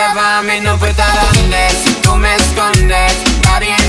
va, no importa dónde. Si tú me escondes, nadie